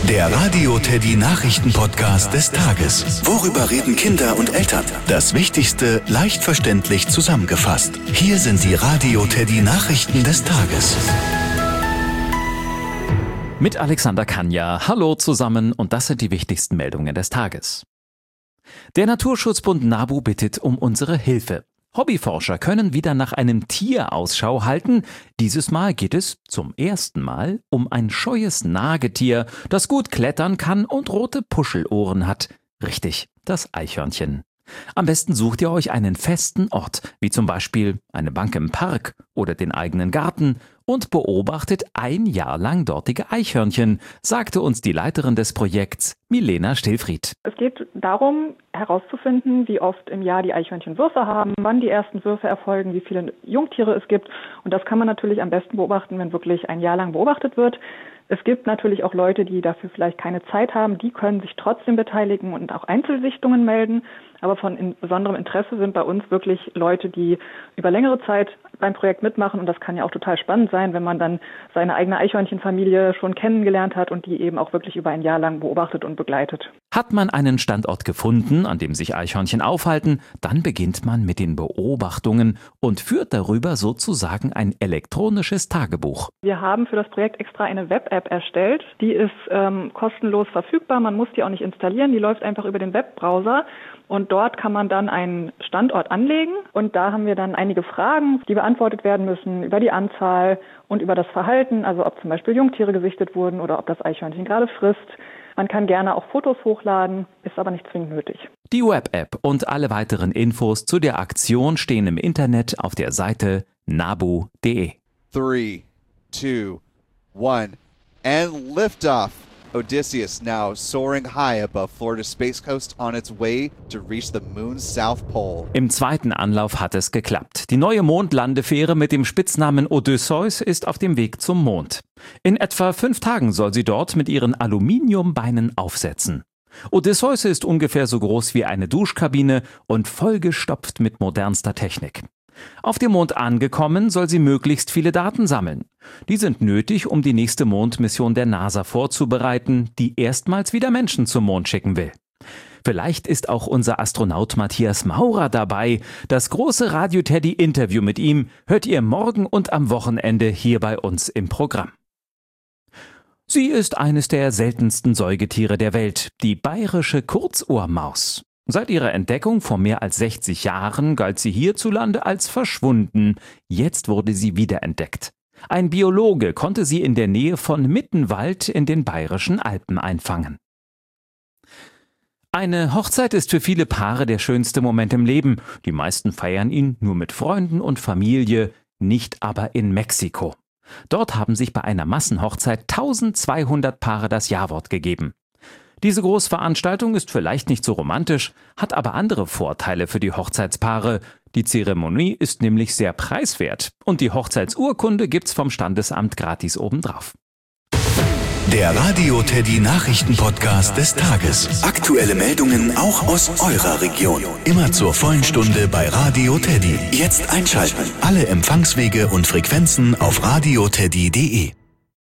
Der Radio Teddy Nachrichten-Podcast des Tages. Worüber reden Kinder und Eltern? Das Wichtigste leicht verständlich zusammengefasst. Hier sind die Radio Teddy Nachrichten des Tages. Mit Alexander Kanja. Hallo zusammen und das sind die wichtigsten Meldungen des Tages. Der Naturschutzbund NABU bittet um unsere Hilfe. Hobbyforscher können wieder nach einem Tier Ausschau halten. Dieses Mal geht es zum ersten Mal um ein scheues Nagetier, das gut klettern kann und rote Puschelohren hat. Richtig, das Eichhörnchen. Am besten sucht ihr euch einen festen Ort, wie zum Beispiel eine Bank im Park oder den eigenen Garten und beobachtet ein Jahr lang dortige Eichhörnchen, sagte uns die Leiterin des Projekts, Milena Stillfried. Es geht darum, herauszufinden, wie oft im Jahr die Eichhörnchen Würfe haben, wann die ersten Würfe erfolgen, wie viele Jungtiere es gibt. Und das kann man natürlich am besten beobachten, wenn wirklich ein Jahr lang beobachtet wird. Es gibt natürlich auch Leute, die dafür vielleicht keine Zeit haben, die können sich trotzdem beteiligen und auch Einzelsichtungen melden. Aber von besonderem Interesse sind bei uns wirklich Leute, die über längere Zeit beim Projekt mitmachen. Und das kann ja auch total spannend sein, wenn man dann seine eigene Eichhörnchenfamilie schon kennengelernt hat und die eben auch wirklich über ein Jahr lang beobachtet und begleitet. Hat man einen Standort gefunden, an dem sich Eichhörnchen aufhalten, dann beginnt man mit den Beobachtungen und führt darüber sozusagen ein elektronisches Tagebuch. Wir haben für das Projekt extra eine Web-App erstellt. Die ist kostenlos verfügbar. Man muss die auch nicht installieren. Die läuft einfach über den Webbrowser. Und dort kann man dann einen Standort anlegen. Und da haben wir dann einige Fragen, die beantwortet werden müssen über die Anzahl und über das Verhalten. Also ob zum Beispiel Jungtiere gesichtet wurden oder ob das Eichhörnchen gerade frisst. Man kann gerne auch Fotos hochladen, ist aber nicht zwingend nötig. Die Web-App und alle weiteren Infos zu der Aktion stehen im Internet auf der Seite nabu.de. 3, 2, 1 and liftoff. Odysseus now soaring high above Florida's Space Coast on its way to reach the moon's South Pole. Im zweiten Anlauf hat es geklappt. Die neue Mondlandefähre mit dem Spitznamen Odysseus ist auf dem Weg zum Mond. In etwa 5 Tagen soll sie dort mit ihren Aluminiumbeinen aufsetzen. Odysseus ist ungefähr so groß wie eine Duschkabine und vollgestopft mit modernster Technik. Auf dem Mond angekommen, soll sie möglichst viele Daten sammeln. Die sind nötig, um die nächste Mondmission der NASA vorzubereiten, die erstmals wieder Menschen zum Mond schicken will. Vielleicht ist auch unser Astronaut Matthias Maurer dabei. Das große Radio Teddy Interview mit ihm hört ihr morgen und am Wochenende hier bei uns im Programm. Sie ist eines der seltensten Säugetiere der Welt, die bayerische Kurzohrmaus. Seit ihrer Entdeckung vor mehr als 60 Jahren galt sie hierzulande als verschwunden. Jetzt wurde sie wiederentdeckt. Ein Biologe konnte sie in der Nähe von Mittenwald in den bayerischen Alpen einfangen. Eine Hochzeit ist für viele Paare der schönste Moment im Leben. Die meisten feiern ihn nur mit Freunden und Familie, nicht aber in Mexiko. Dort haben sich bei einer Massenhochzeit 1200 Paare das Ja-Wort gegeben. Diese Großveranstaltung ist vielleicht nicht so romantisch, hat aber andere Vorteile für die Hochzeitspaare. Die Zeremonie ist nämlich sehr preiswert und die Hochzeitsurkunde gibt's vom Standesamt gratis obendrauf. Der Radio Teddy Nachrichten-Podcast des Tages. Aktuelle Meldungen auch aus eurer Region. Immer zur vollen Stunde bei Radio Teddy. Jetzt einschalten. Alle Empfangswege und Frequenzen auf radioteddy.de.